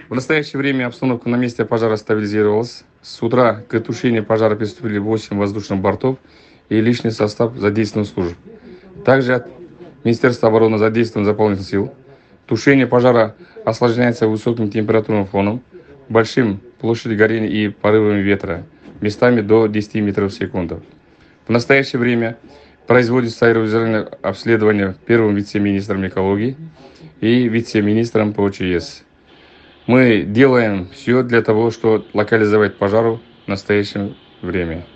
В настоящее время обстановка на месте пожара стабилизировалась. С утра к тушению пожара приступили 8 воздушных бортов и личный состав задействованных служб. Также от Министерства обороны задействован дополнительных сил. Тушение пожара осложняется высоким температурным фоном, большим площадью горения и порывами ветра, местами до 10 метров в секунду. В настоящее время производится аэровизуальное обследование первым вице-министром экологии и вице-министром по ОЧС. Мы делаем все для того, чтобы локализовать пожар в настоящее время.